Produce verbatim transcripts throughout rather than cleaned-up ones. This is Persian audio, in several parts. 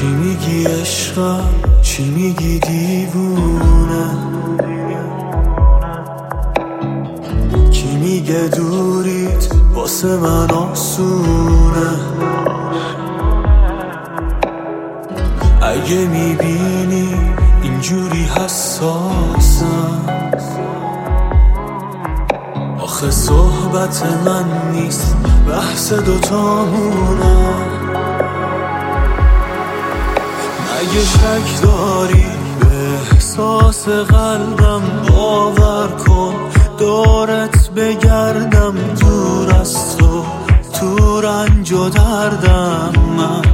چی میگی عشقم، چی میگی دیوونه، کی میگه دوریت واسه من آسونه. اگه میبینی اینجوری حساسم، آخه صحبت من نیست بحث دوتامونه. اگه شک داری به احساس قلبم، باور کن دورت بگردم، دور از تو تو رنج و دردم. من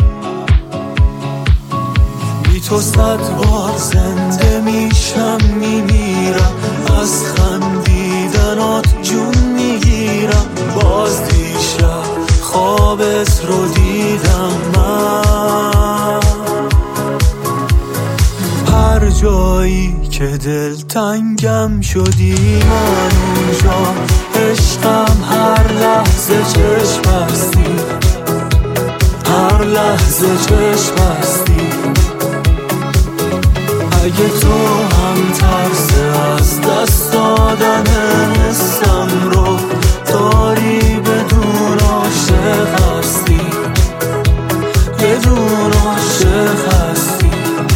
بی تو صد بار زنده میشم میمیرم، از خندیدنات جون میگیرم. باز دیشب خوابت رو دیدم من، هر جایی که دل تنگم شدی من اونجا. عشقم هر لحظه چشم بستی، هر لحظه چشم بستی. اگه تو هم ترس از دست دادن حسم رو داری، بدون عاشق هستی، بدون عاشق هستی.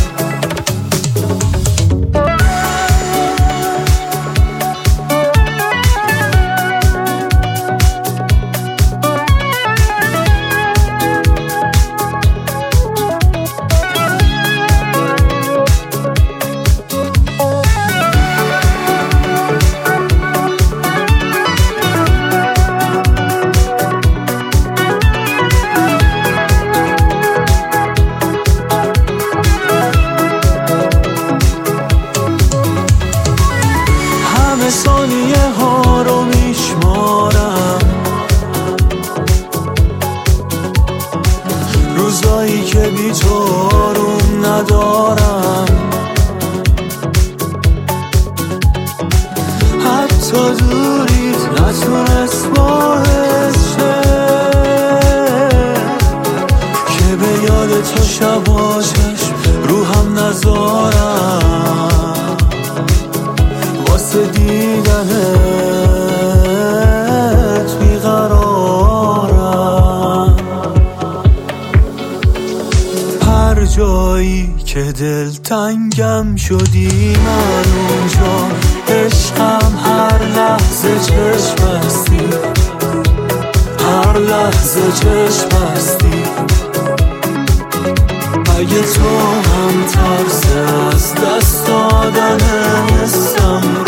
ثانیه ها رو میشمارم، روزایی که بی تو آروم ندارم. حتی دوریت نتونست باعث شه که به یاد تو شبا چشم رو هم نذارم. واسه دیدنت بیقرارم، هر جایی که دل تنگم شدی من اونجا. عشقم هر لحظه چشم بستی، هر لحظه چشم بستی. اگه تو هم ترس از دست دادن حسم